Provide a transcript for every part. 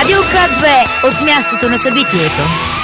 Радио К2 от мястото на събитието.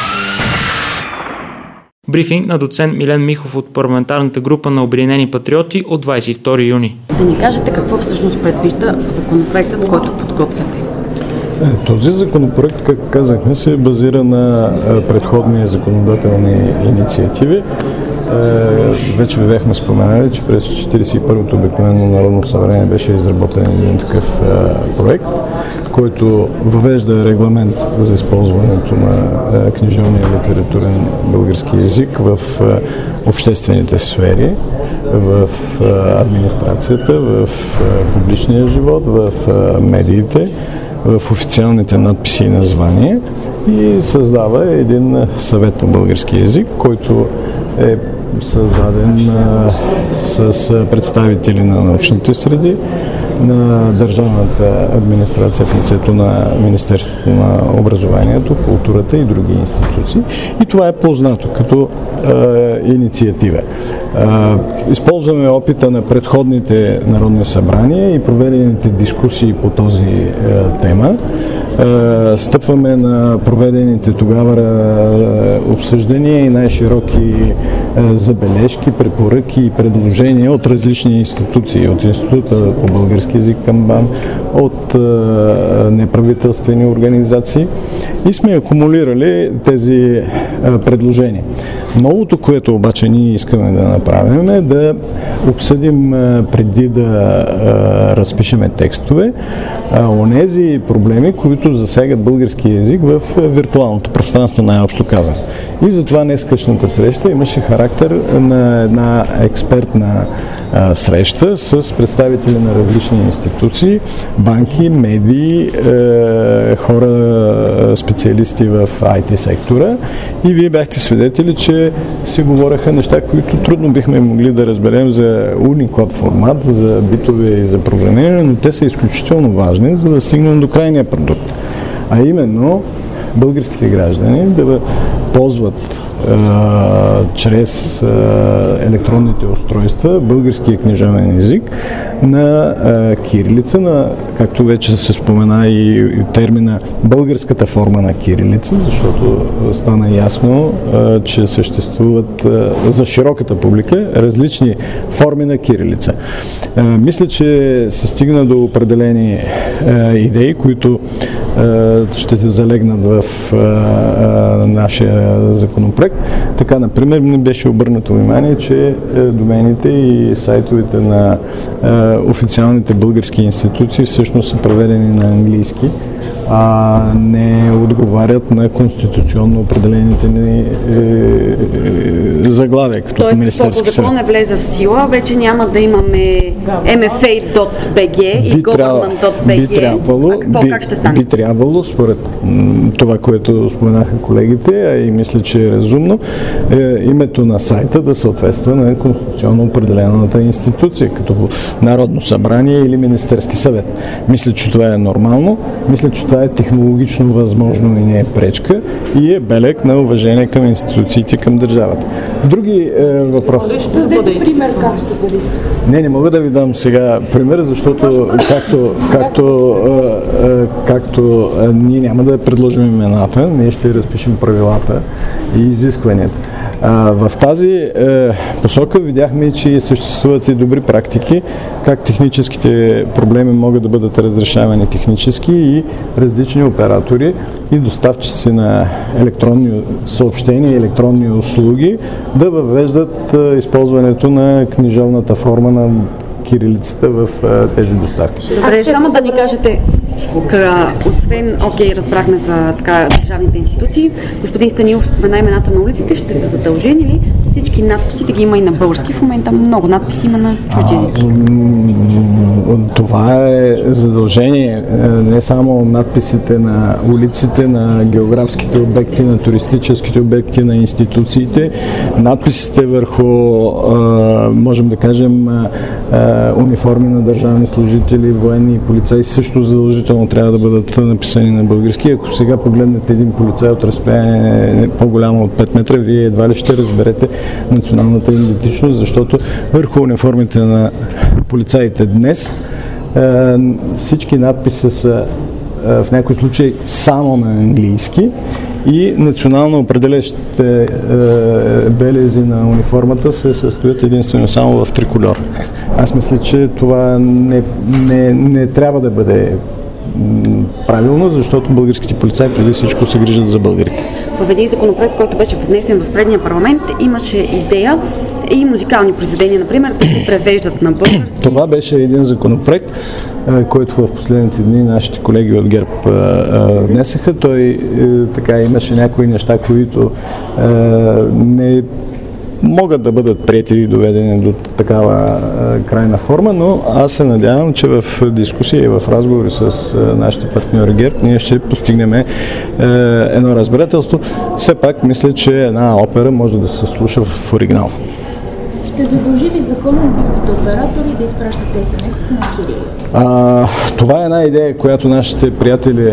Брифинг на доцент Милен Михов от парламентарната група на Обединени патриоти от 22 юни. Да ни кажете какво всъщност предвижда законопроектът, който подготвяте? Този законопроект, както казахме, се базира на предходни законодателни инициативи. Вече ви бяхме споменали, че през 41-то обикновено Народно събрание беше изработен един такъв проект, който въвежда регламент за използването на книжовния литературен български език в обществените сфери, в администрацията, в публичния живот, в медиите, в официалните надписи и названия и създава един съвет по български език, който е създаден с представители на научните среди, на държавната администрация в лицето на Министерството на образованието, културата и други институции. И това е познато като инициатива. Използваме опита на предходните народни събрания и проведените дискусии по този тема. Стъпваме на проведените тогава обсъждания и най-широки забележки, препоръки и предложения от различни институции, от Института по български език към БАН, от неправителствени организации и сме акумулирали тези предложения. Новото, което обаче ние искаме да направим, е да обсъдим преди да разпишеме текстове онези проблеми, които засягат български език в виртуалното пространство, най-общо казано. И затова днескашната среща имаше характер на една експертна среща с представители на различни институции, банки, медии, хора, специалисти в IT сектора и вие бяхте свидетели, че си говореха неща, които трудно бихме могли да разберем за Unicode формат, за битове и за програмиране, но те са изключително важни, за да стигнем до крайния продукт. А именно българските граждани да ползват чрез електронните устройства българския книжовен език на кирилица, на, както вече се спомена и термина българската форма на кирилица, защото стана ясно, че съществуват за широката публика различни форми на кирилица. Мисля, че се стигна до определени идеи, които ще се залегнат в нашия законопроект. Така, например, ми беше обърнато внимание, че домените и сайтовете на официалните български институции всъщност са преведени на английски, а не отговарят на конституционно определените ни заглавия, като Министерски съвет. Тоест, ако закон влезе в сила, вече няма да имаме mfa.bg и government.bg. Би трябвало, как ще стане? Би трябвало, според това, което споменаха колегите, а и мисля, че е разумно, името на сайта да съответства на конституционно определената институция, като Народно събрание или Министерски съвет. Мисля, че това е нормално, мисля, че това е технологично възможно и не е пречка и е белег на уважение към институциите, към държавата. Други въпроси. Пример как ще бъде изписан? Не мога да ви дам сега пример, защото както ние няма да предложим имената, ние ще разпишем правилата и изискванията. В тази посока видяхме, че съществуват и добри практики, как техническите проблеми могат да бъдат разрешавани технически и различни оператори и доставчици на електронни съобщения и електронни услуги да въвеждат използването на книжовната форма на кирилицата в тези доставки. Добре, само да ни кажете, освен, разбрахме за държавните институции, господин Станилов спомена имената на улиците, ще са задължени ли всички надписи да ги има и на български? В момента много надписи има на чужди езици. Това е задължение, не само надписите на улиците, на географските обекти, на туристическите обекти, на институциите, надписите върху, можем да кажем, униформи на държавни служители, военни и полицаи също задължително трябва да бъдат написани на български. Ако сега погледнете един полицай от разстояние по-голямо от 5 метра, вие едва ли ще разберете националната идентичност, защото върху униформите на полицаите днес всички надписи са в някои случаи само на английски и национално определящите белези на униформата се състоят единствено само в трикольор. Аз мисля, че това не трябва да бъде правилно, защото българските полицаи преди всичко се грижат за българите. В един законопроект, който беше внесен в предния парламент, имаше идея и музикални произведения, например, да се превеждат на български. Това беше един законопроект, който в последните дни нашите колеги от ГЕРБ внесеха. Той така имаше някои неща, които не могат да бъдат приети и доведени до такава крайна форма, но аз се надявам, че в дискусия и в разговори с нашите партньори ГЕРБ ние ще постигнем едно разбирателство. Все пак мисля, че една опера може да се слуша в оригинал. Ще задължи ли законно мобилните оператори да изпращат SMS-ите на кирилица? Това е една идея, която нашите приятели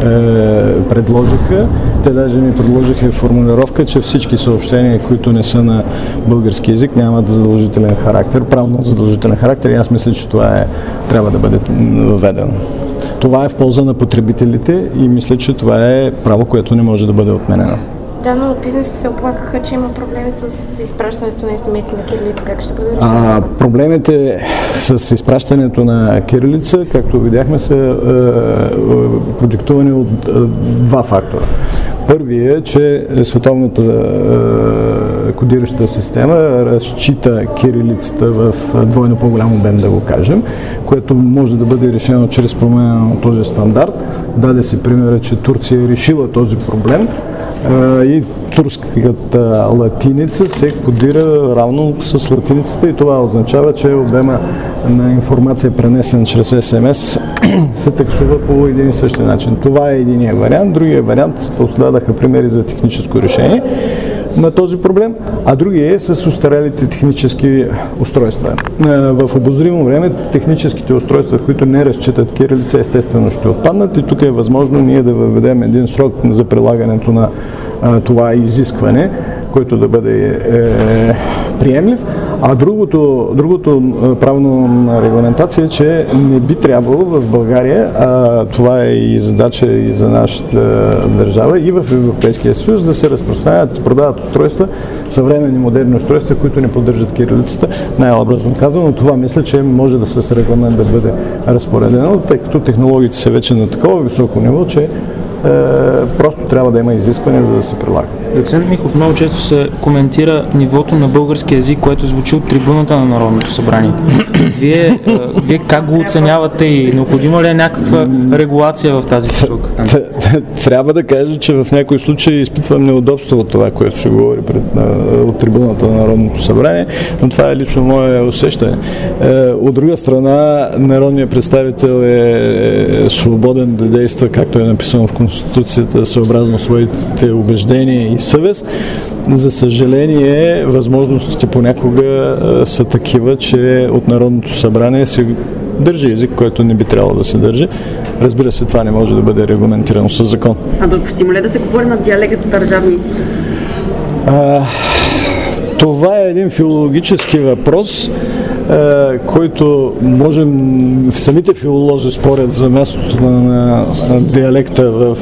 предложиха. Те даже ми предложиха формулировка, че всички съобщения, които не са на български език, нямат задължителен характер, правно задължителен характер и аз мисля, че това трябва да бъде въведено. Това е в полза на потребителите и мисля, че това е право, което не може да бъде отменено. Да, но бизнесите се оплакаха, че има проблеми с изпращането на SMS на кирилица. Как ще бъде решено? Проблемите с изпращането на кирилица, както видяхме, са продиктувани от два фактора. Първият е, че световната кодираща система разчита кирилицата в двойно по-голям обем, да го кажем, което може да бъде решено чрез промяна на този стандарт. Даде се примера, че Турция е решила този проблем и турската латиница се кодира равно с латиницата и това означава, че обема на информация, пренесен чрез СМС, се таксува по един и същи начин. Това е единия вариант. Другия вариант дадаха примери за техническо решение на този проблем, а другия е с устарелите технически устройства. В обозримо време техническите устройства, които не разчитат кирилица, естествено ще отпаднат и тук е възможно ние да въведем един срок за прилагането на това изискване, който да бъде приемлив. А другото правна регламентация е, че не би трябвало в България, това е и задача и за нашата държава, и в Европейския съюз да се разпространяват, продават устройства, съвременни модерни устройства, които не поддържат кирилицата, най-образно казано. Това мисля, че може да с регламент да бъде разпоредено, тъй като технологиите са вече на такова високо ниво, че просто трябва да има изисквания, за да се прилага. Доцент Михов, много често се коментира нивото на български език, което звучи от трибуната на Народното събрание. Вие как го оценявате и необходима ли е някаква регулация в тази посока? Трябва да кажа, че в някои случаи изпитвам неудобство от това, което се говори от трибуната на Народното събрание, но това е лично мое усещане. От друга страна, народният представител е свободен да действа, както е написано в Конституцията, съобразно своите убеждения и съвест. За съжаление, възможностите понякога са такива, че от Народното събрание се държи език, който не би трябвало да се държи. Разбира се, това не може да бъде регламентирано със закон. Допустимо ли е да се говори на диалект от държавни институции? Това е един филологически въпрос, който можем, самите филолози спорят за мястото на диалекта в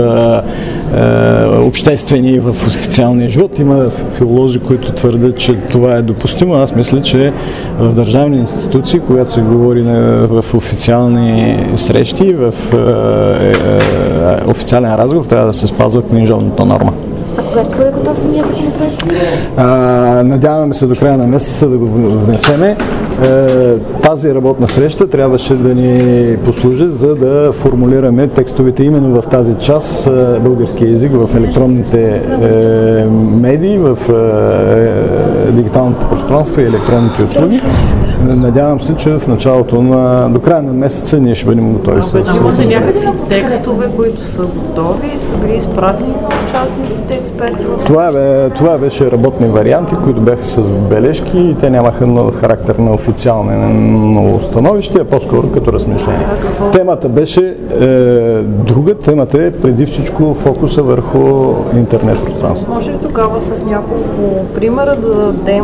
обществения и в официалния живот. Има филолози, които твърдят, че това е допустимо. Аз мисля, че в държавни институции, когато се говори в официални срещи, в официален разговор, трябва да се спазва книжовната норма. А кога ще бъде готов самия законопроект? Надяваме се до края на месеца да го внесеме. Тази работна среща трябваше да ни послужи, за да формулираме текстовете именно в тази част, българския език в електронните медии, в дигиталното пространство и електронните услуги. Надявам се, че в началото до края на месеца ние ще бъдем готови с... Имате някакви текстове, които са готови и са били изпратени от участниците, експерти в... Това беше работни варианти, които бяха с бележки и те нямаха характер на официално становище, а по-скоро като размишление. Темата беше друга. Темата е преди всичко фокуса върху интернет пространство. Може ли тогава с няколко примера да дадем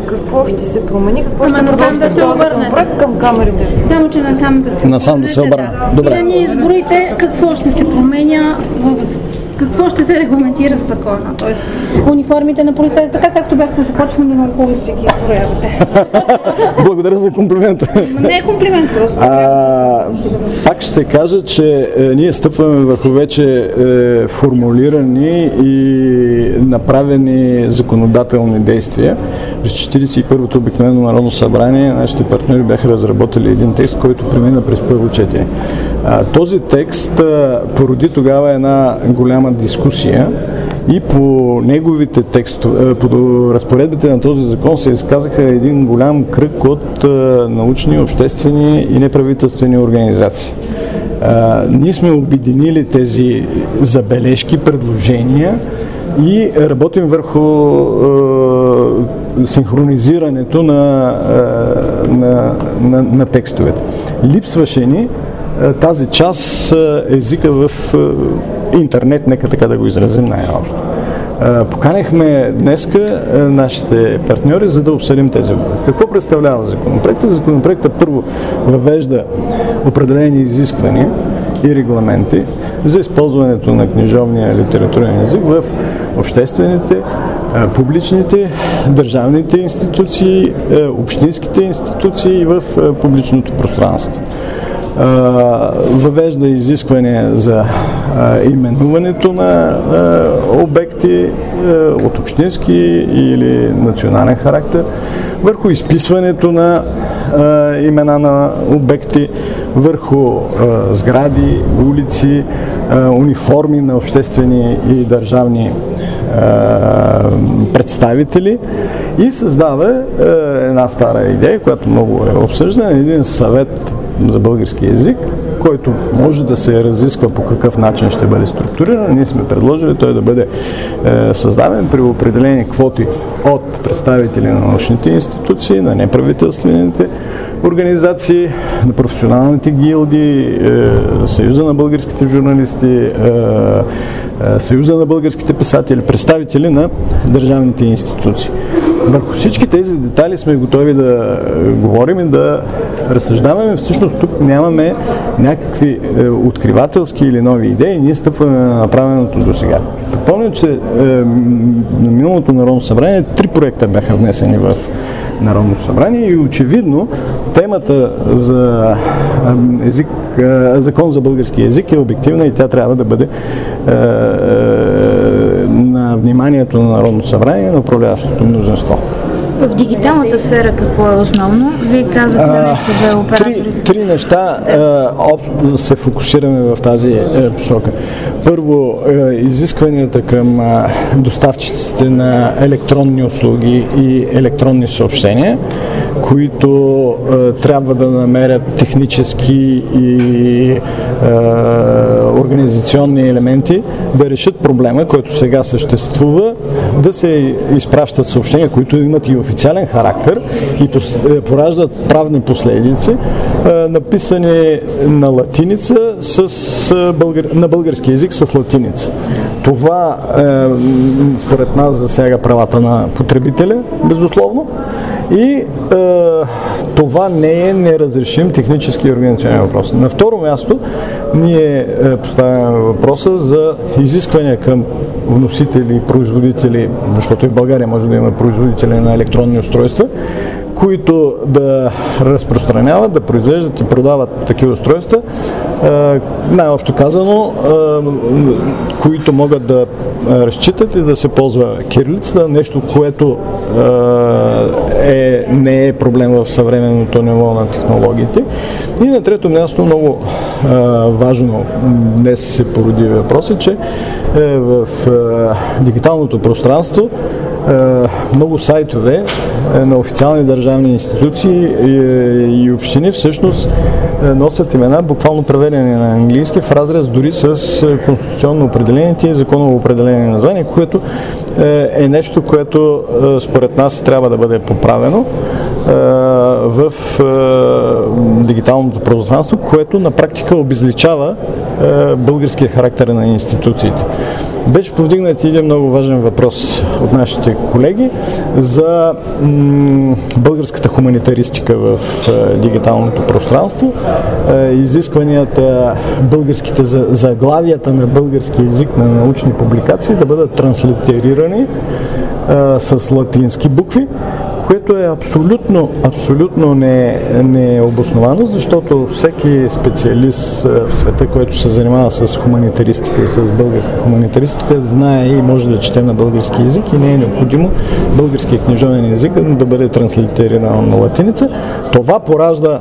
какво ще се промени, какво ще насам продължи да се този обърнете. законопроект към камерите? Само, че насам да се обърна. И Добре. да ни изброите какво ще се променя какво ще се регламентира в закона, т.е. униформите на полицаите, така както бяхте започнали на хубаво да ги изброявате. Благодаря за комплимента. Не е комплимент, просто. Пак ще кажа, че ние стъпваме върху вече формулирани и направени законодателни действия. През 41-то обикновено Народно събрание нашите партньори бяха разработили един текст, който премина през първо четене. Този текст породи тогава една голяма дискусия и по неговите текстове, по разпоредбите на този закон се изказаха един голям кръг от научни, обществени и неправителствени организации. Ние сме обединили тези забележки, предложения и работим върху синхронизирането на текстовете. Липсваше ни тази част езика в интернет, нека така да го изразим най-общо. Поканихме днеска нашите партньори, за да обсъдим тези въпроси. Какво представлява законопроекта? Законопроектът първо въвежда определени изисквания и регламенти за използването на книжовния литературен език в обществените, публичните, държавните институции, общинските институции и в публичното пространство. Въвежда изисквания за именуването на обекти от общински или национален характер, върху изписването на имена на обекти, върху сгради, улици, униформи на обществени и държавни представители и създава една стара идея, която много е обсъждана, един съвет за български език, който може да се разисква по какъв начин ще бъде структуриран. Ние сме предложили той да бъде създаден при определени квоти от представители на научните институции, на неправителствените организации, на професионалните гилдии, Съюза на българските журналисти, Съюза на българските писатели, представители на държавните институции. Върху всички тези детайли сме готови да говорим и да разсъждаваме. Всъщност тук нямаме някакви откривателски или нови идеи, ние стъпваме на направеното до сега. Припомням, че на миналото Народно събрание 3 проекта бяха внесени в Народното събрание и очевидно темата за закон за български език е обективна и тя трябва да бъде на вниманието на Народното събрание и на управляващото мнозинство. В дигиталната сфера какво е основно? Вие казахте нещо за операторите. Три неща се фокусираме в тази посока. Първо, изискванията към доставчиците на електронни услуги и електронни съобщения, които трябва да намерят технически и организационни елементи, да решат проблема, който сега съществува, да се изпращат съобщения, които имат и официален характер и пораждат правни последици, написани на латиница на български език с латиница. Това според нас засяга правата на потребителя, безусловно, и това не е неразрешим технически и организационен въпрос. На второ място ние поставяме въпроса за изисквания към вносители и производители, защото и в България може да има производители на електронни устройства, които да разпространяват, да произвеждат и продават такива устройства, най-общо казано, които могат да разчитат и да се ползва кирилицата, нещо, което не е проблем в съвременното ниво на технологиите. И на трето място, много важно днес се породи въпросът, че в дигиталното пространство много сайтове на официални държавни институции и общини всъщност носят имена, буквално преведени на английски, в разрез дори с конституционно определените и законово определени названия, което е нещо, което според нас трябва да бъде поправено в дигиталното пространство, което на практика обезличава българския характер на институциите. Беше повдигнат един много важен въпрос от нашите колеги за българската хуманитаристика в дигиталното пространство, изискванията българските заглавията на български език на научни публикации да бъдат транслитерирани с латински букви, което е абсолютно необосновано, защото всеки специалист в света, който се занимава с хуманитаристика и с българска хуманитаристика, знае и може да чете на български език и не е необходимо българският книжовен език да бъде транслитериран на латиница. Това поражда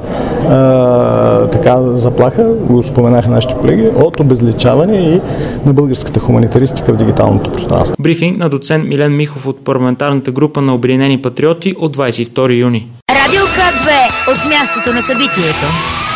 заплаха, го споменаха нашите колеги, от обезличаване и на българската хуманитаристика в дигиталното пространство. Брифинг на доцент Милен Михов от парламентарната група на Обединени патриоти от 22 юни. Радио К2 от мястото на събитието.